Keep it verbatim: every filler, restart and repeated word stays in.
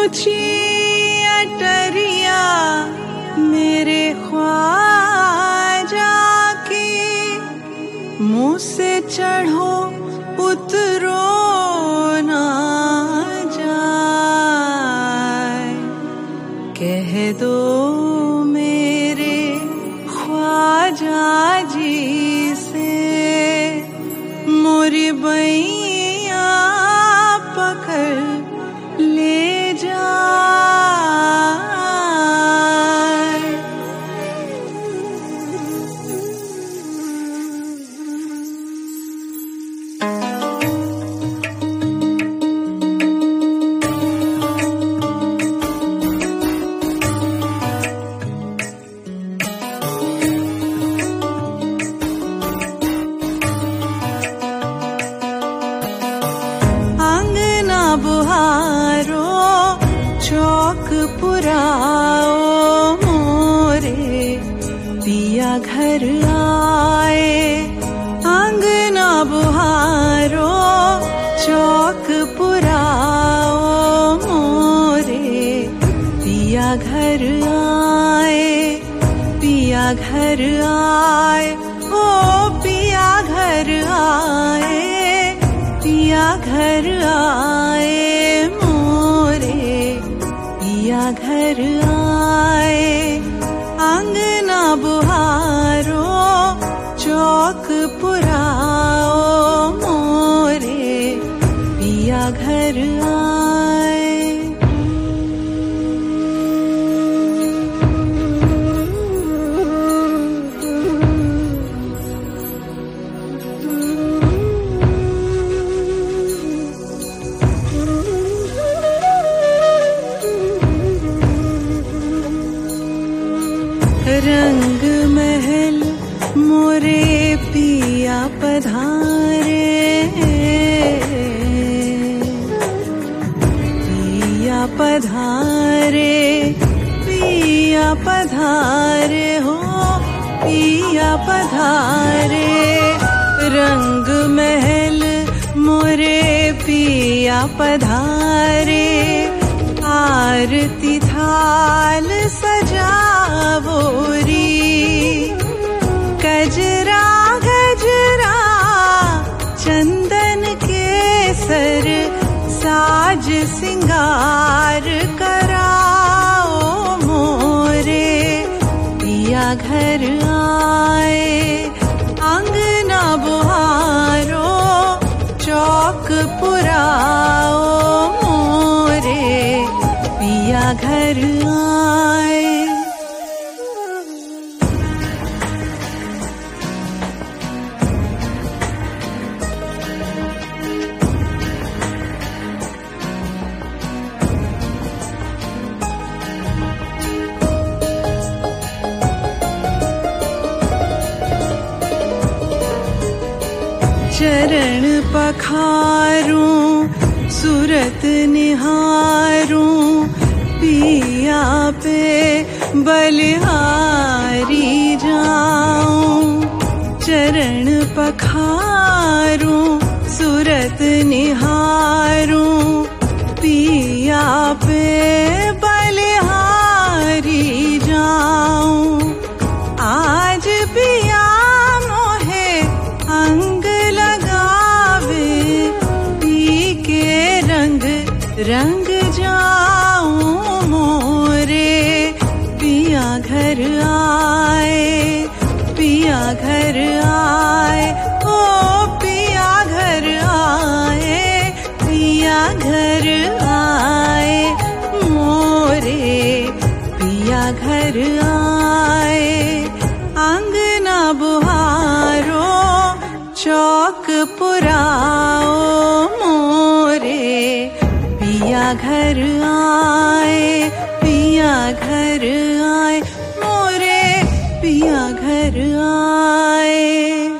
ऊंची अटरिया मेरे ख्वाजा की, मुँह से चढ़ो उतरो ना जाए। कह दो मेरे ख्वाजा जी से मोरी बैया पकड़ ले जाए। अंगना बुहारो चौक पुराओ मोरे पिया घर आए। अंगना बुहारो चौक पुराओ मोरे पिया घर आए। पिया घर आए ओ पिया घर आए। पिया घर आए मोरे पिया घर आए। अंगना बुहारो चौक पुराओ मोरे पिया घर आए। रंग महल मोरे पिया पधारे। पिया पधारे पिया पधारे हो पिया पधारे। रंग महल मोरे पिया पधारे। आरती थाल सजावोरी। गजरा गजरा चंदन केसर साज सिंगार कराओ मोरे पिया घर आए। अंगना बुहारो चौक पुराओ मोरे पिया घर आए। चरण पखारूं सूरत निहारूं पिया पे बलिहारी जाऊं। चरण पखारूं सूरत निहारूं पिया पे बलिहारी जाऊं। आज पिया मोहे अंग लगावे पी के रंग रंग जाऊं मोरे पिया घर आए। पिया घर आए ओ पिया घर आए। पिया घर आए मोरे पिया घर आए। अंगना बुहारो चौक पुराओ मोरे पिया घर आए। पिया घर आए मोरे पिया घर आए।